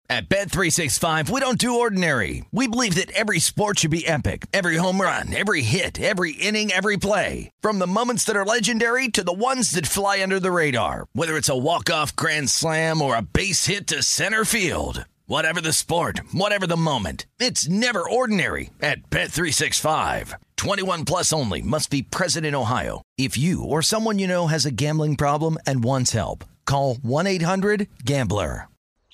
At Bet365, we don't do ordinary. We believe that every sport should be epic. Every home run, every hit, every inning, every play. From the moments that are legendary to the ones that fly under the radar. Whether it's a walk-off grand slam or a base hit to center field. Whatever the sport, whatever the moment. It's never ordinary at Bet365. 21 plus only. Must be present in Ohio. If you or someone you know has a gambling problem and wants help, call 1-800-GAMBLER.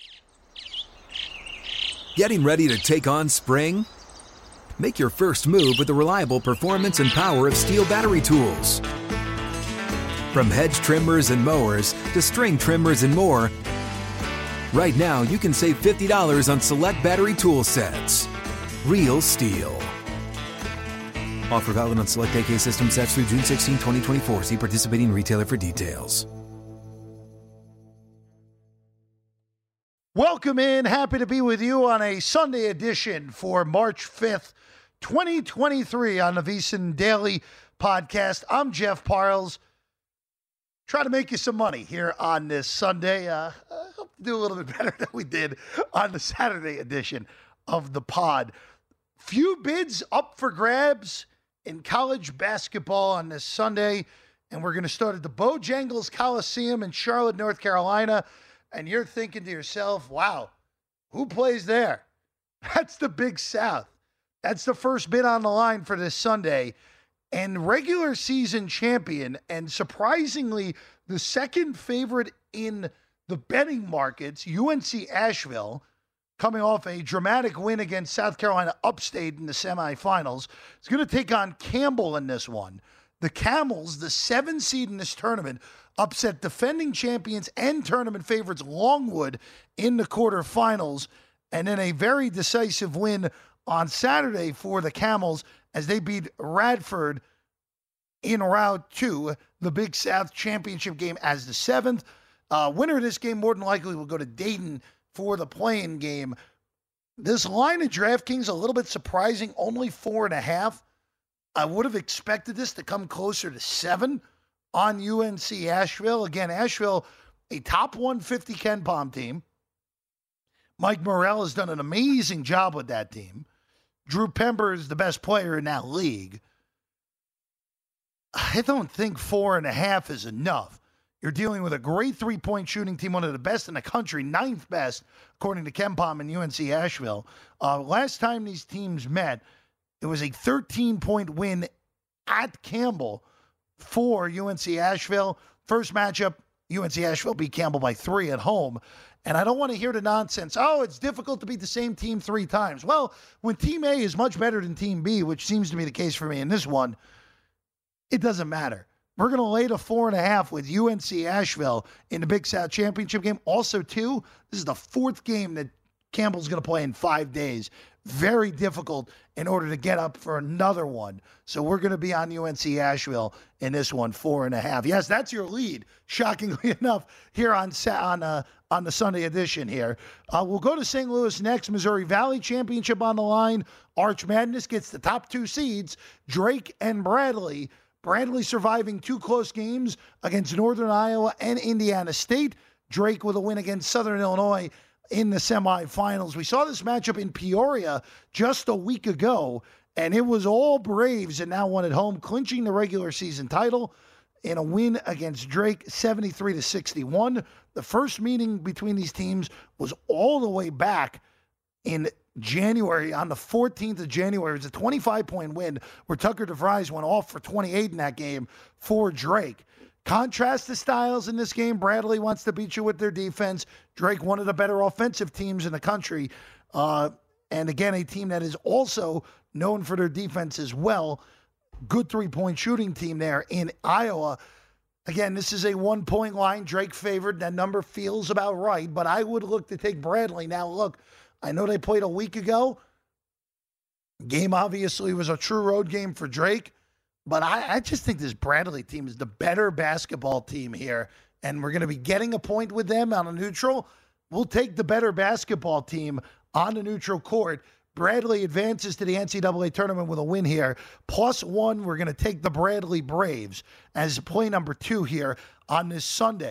Getting ready to take on spring? Make your first move with the reliable performance and power of Steel battery tools. From hedge trimmers and mowers to string trimmers and more, right now you can save $50 on select battery tool sets. Real Steel. Offer valid on select AK system sets through June 16, 2024. See participating retailer for details. Welcome in. Happy to be with you on a Sunday edition for March 5th, 2023 on the VSiN Daily Podcast. I'm Jeff Parles. Try to make you some money here on this Sunday. I hope to do a little bit better than we did on the Saturday edition of the pod. Few bids up for grabs in college basketball on this Sunday, and we're going to start at the Bojangles Coliseum in Charlotte, North Carolina. And you're thinking to yourself, wow, who plays there? That's the Big South. That's the first bid on the line for this Sunday. And regular season champion, and surprisingly, the second favorite in the betting markets, UNC Asheville, coming off a dramatic win against South Carolina Upstate in the semifinals, is going to take on Campbell in this one. The Camels, the 7 seed in this tournament, upset defending champions and tournament favorites Longwood in the quarterfinals, and then a very decisive win on Saturday for the Camels as they beat Radford in round 2, the Big South championship game as the 7th. Winner of this game more than likely will go to Dayton for the play-in game. This line at DraftKings a little bit surprising, only 4.5. I would have expected this to come closer to 7 on UNC Asheville. Again, Asheville, a top 150 KenPom team. Mike Morrell has done an amazing job with that team. Drew Pember is the best player in that league. I don't think 4.5 is enough. You're dealing with a great three-point shooting team, one of the best in the country, 9th best, according to KenPom and UNC Asheville. Last time these teams met, it was a 13-point win at Campbell for UNC Asheville. First matchup, UNC Asheville beat Campbell by 3 at home. And I don't want to hear the nonsense, oh, it's difficult to beat the same team 3 times. Well, when Team A is much better than Team B, which seems to be the case for me in this one, it doesn't matter. We're going to lay to 4.5 with UNC Asheville in the Big South Championship game. Also, too, this is the 4th game that Campbell's going to play in 5 days. Very difficult in order to get up for another one. So we're going to be on UNC Asheville in this one, 4.5. Yes, that's your lead, shockingly enough, here on the Sunday edition here. We'll go to St. Louis next. Missouri Valley Championship on the line. Arch Madness gets the top 2 seeds, Drake and Bradley. Bradley surviving 2 close games against Northern Iowa and Indiana State. Drake with a win against Southern Illinois in the semifinals. We saw this matchup in Peoria just a week ago, and it was all Braves that now won at home, clinching the regular season title in a win against Drake, 73-61. The first meeting between these teams was all the way back in January, on the 14th of January. It was a 25-point win where Tucker DeVries went off for 28 in that game for Drake. Contrast the styles in this game. Bradley wants to beat you with their defense. Drake, one of the better offensive teams in the country. And again, a team that is also known for their defense as well. Good three-point shooting team there in Iowa. Again, this is a 1-point line. Drake favored. That number feels about right, but I would look to take Bradley. Now, look, I know they played a week ago. Game obviously was a true road game for Drake. But I just think this Bradley team is the better basketball team here, and we're going to be getting a point with them on a neutral. We'll take the better basketball team on the neutral court. Bradley advances to the NCAA tournament with a win here. +1, we're going to take the Bradley Braves as play number 2 here on this Sunday.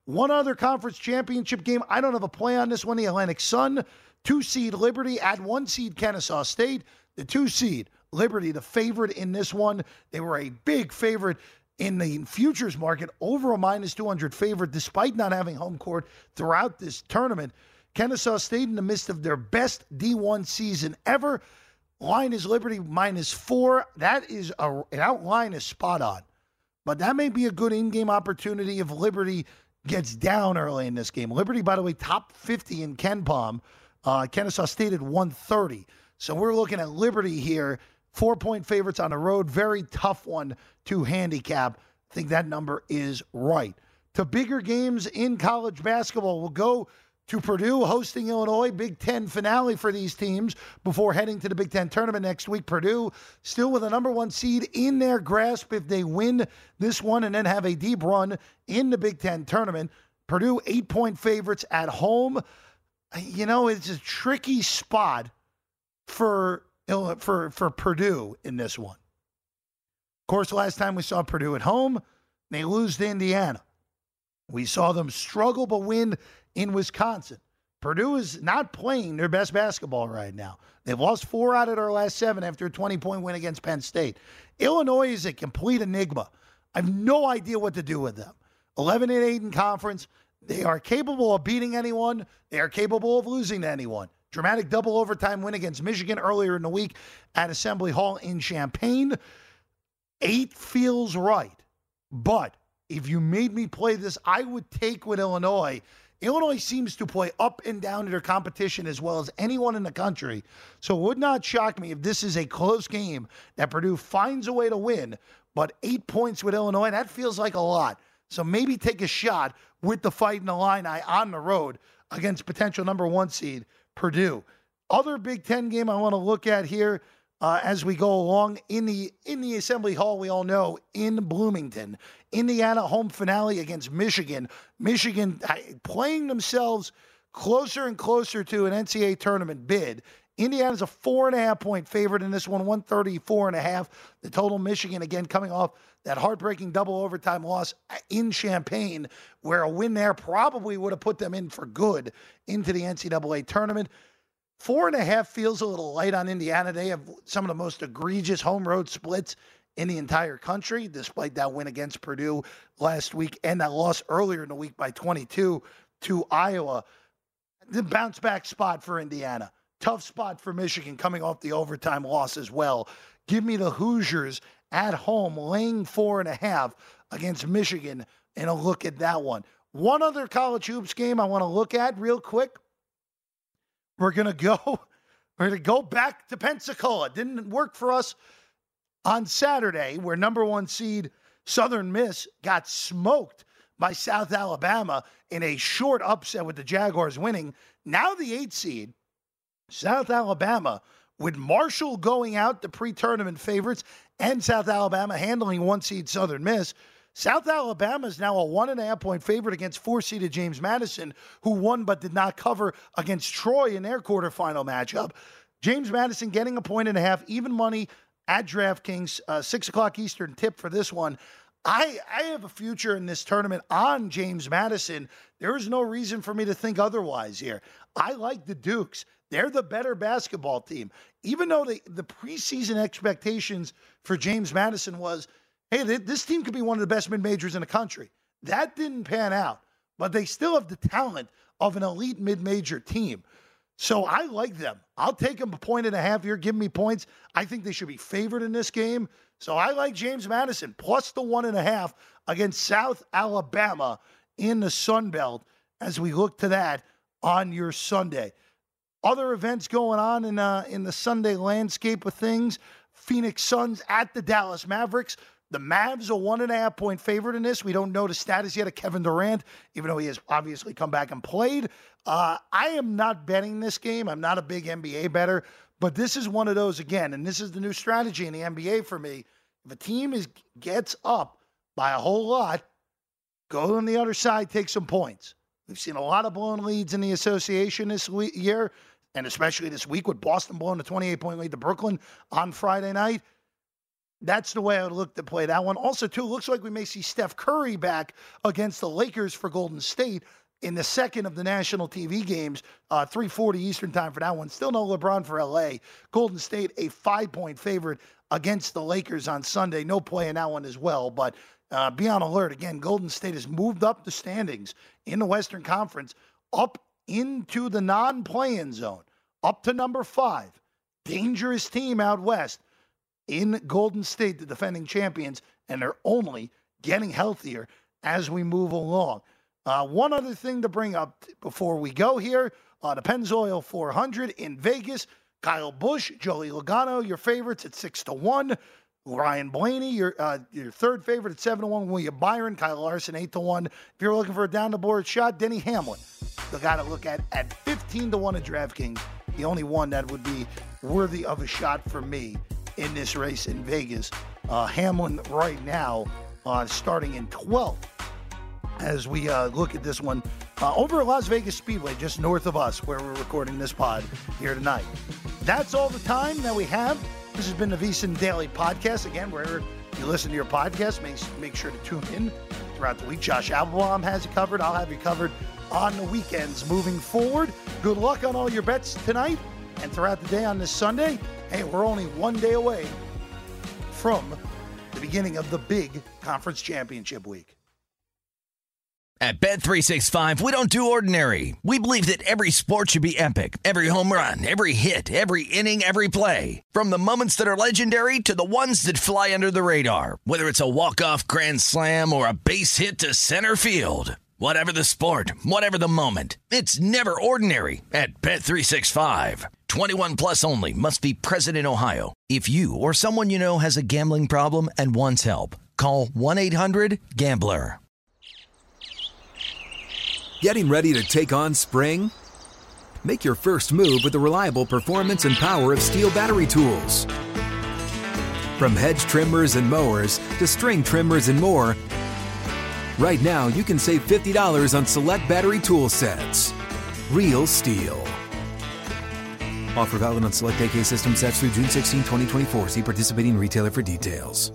One other conference championship game. I don't have a play on this one. The Atlantic Sun, 2-seed Liberty at 1-seed Kennesaw State. The 2-seed Liberty, the favorite in this one. They were a big favorite in the futures market, over a minus 200 favorite, despite not having home court throughout this tournament. Kennesaw State in the midst of their best D1 season ever. Line is Liberty -4. That is an outline is spot on. But that may be a good in-game opportunity if Liberty gets down early in this game. Liberty, by the way, top 50 in KenPom. Kennesaw State at 130. So we're looking at Liberty here. 4-point favorites on the road. Very tough one to handicap. I think that number is right. To bigger games in college basketball, we'll go to Purdue hosting Illinois. Big Ten finale for these teams before heading to the Big Ten tournament next week. Purdue still with a number 1 seed in their grasp if they win this one and then have a deep run in the Big Ten tournament. Purdue 8-point favorites at home. You know, it's a tricky spot for Purdue in this one. Of course, last time we saw Purdue at home, they lose to Indiana. We saw them struggle but win in Wisconsin. Purdue is not playing their best basketball right now. They've lost 4 out of their last 7 after a 20-point win against Penn State. Illinois is a complete enigma. I have no idea what to do with them. 11-8 in conference. They are capable of beating anyone. They are capable of losing to anyone. Dramatic double overtime win against Michigan earlier in the week at Assembly Hall in Champaign. 8 feels right. But if you made me play this, I would take with Illinois. Illinois seems to play up and down to their competition as well as anyone in the country. So it would not shock me if this is a close game that Purdue finds a way to win. But 8 points with Illinois, that feels like a lot. So maybe take a shot with the Fighting Illini on the road against potential number 1 seed Purdue. Other Big Ten game I want to look at here as we go along in the Assembly Hall, we all know, in Bloomington. Indiana home finale against Michigan. Michigan playing themselves closer and closer to an NCAA tournament bid. Indiana's a 4.5-point favorite in this one, 134.5. The total. Michigan, again, coming off that heartbreaking double overtime loss in Champaign, where a win there probably would have put them in for good into the NCAA tournament. 4.5 feels a little light on Indiana. They have some of the most egregious home road splits in the entire country, despite that win against Purdue last week and that loss earlier in the week by 22 to Iowa. The bounce back spot for Indiana. Tough spot for Michigan coming off the overtime loss as well. Give me the Hoosiers at home laying 4.5 against Michigan and a look at that one. One other college hoops game I want to look at real quick. We're going to go back to Pensacola. Didn't work for us on Saturday, where number 1 seed Southern Miss got smoked by South Alabama in a short upset with the Jaguars winning. Now the 8 seed, South Alabama, with Marshall going out, the pre-tournament favorites, and South Alabama handling 1 seed Southern Miss. South Alabama is now a 1.5-point favorite against 4-seeded James Madison, who won but did not cover against Troy in their quarterfinal matchup. James Madison getting 1.5, even money at DraftKings, 6 o'clock Eastern tip for this one. I have a future in this tournament on James Madison. There is no reason for me to think otherwise here. I like the Dukes. They're the better basketball team. Even though the preseason expectations for James Madison was, hey, this team could be one of the best mid-majors in the country. That didn't pan out, but they still have the talent of an elite mid-major team. So I like them. I'll take them 1.5 here. Give me points. I think they should be favored in this game. So I like James Madison plus the 1.5 against South Alabama in the Sun Belt as we look to that on your Sunday. Other events going on in the Sunday landscape of things. Phoenix Suns at the Dallas Mavericks. The Mavs a 1.5-point favorite in this. We don't know the status yet of Kevin Durant, even though he has obviously come back and played. I am not betting this game. I'm not a big NBA bettor, but this is one of those again, and this is the new strategy in the NBA for me. If a team gets up by a whole lot, go on the other side, take some points. We've seen a lot of blown leads in the association this year, and especially this week with Boston blowing a 28-point lead to Brooklyn on Friday night. That's the way I would look to play that one. Also, too, looks like we may see Steph Curry back against the Lakers for Golden State in the second of the national TV games, 3:40 Eastern time for that one. Still no LeBron for LA. Golden State, a 5-point favorite against the Lakers on Sunday. No play in that one as well, but be on alert. Again, Golden State has moved up the standings in the Western Conference, up into the non-play-in zone, up to number 5. Dangerous team out west in Golden State, the defending champions, and they're only getting healthier as we move along. One other thing to bring up before we go here, the Pennzoil 400 in Vegas. Kyle Busch, Joey Logano, your favorites at 6-1. Ryan Blaney, your third favorite at 7-1. William Byron, Kyle Larson, 8-1. If you're looking for a down-the-board shot, Denny Hamlin, the guy to look at 15-1 at DraftKings. The only one that would be worthy of a shot for me in this race in Vegas. Hamlin right now starting in 12th as we look at this one over at Las Vegas Speedway, just north of us, where we're recording this pod here tonight. That's all the time that we have. This has been the VSiN Daily Podcast. Again, wherever you listen to your podcast, make sure to tune in throughout the week. Josh Applebaum has you covered. I'll have you covered on the weekends moving forward. Good luck on all your bets tonight and throughout the day on this Sunday. Hey, we're only one day away from the beginning of the big conference championship week. At Bet365, we don't do ordinary. We believe that every sport should be epic. Every home run, every hit, every inning, every play. From the moments that are legendary to the ones that fly under the radar. Whether it's a walk-off grand slam or a base hit to center field. Whatever the sport, whatever the moment. It's never ordinary at Bet365. 21 plus only. Must be present in Ohio. If you or someone you know has a gambling problem and wants help, call 1-800-GAMBLER. Getting ready to take on spring? Make your first move with the reliable performance and power of Steel battery tools. From hedge trimmers and mowers to string trimmers and more, right now you can save $50 on select battery tool sets. Real Steel. Offer valid on select AK system sets through June 16, 2024. See participating retailer for details.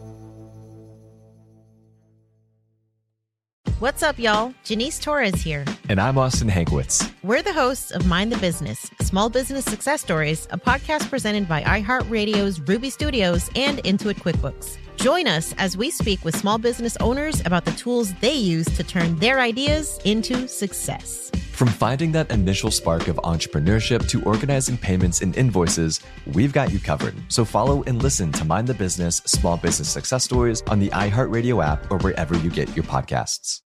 What's up, y'all? Janice Torres here. And I'm Austin Hankwitz. We're the hosts of Mind the Business, Small Business Success Stories, a podcast presented by iHeartRadio's Ruby Studios and Intuit QuickBooks. Join us as we speak with small business owners about the tools they use to turn their ideas into success. From finding that initial spark of entrepreneurship to organizing payments and invoices, we've got you covered. So follow and listen to Mind the Business, Small Business Success Stories on the iHeartRadio app or wherever you get your podcasts.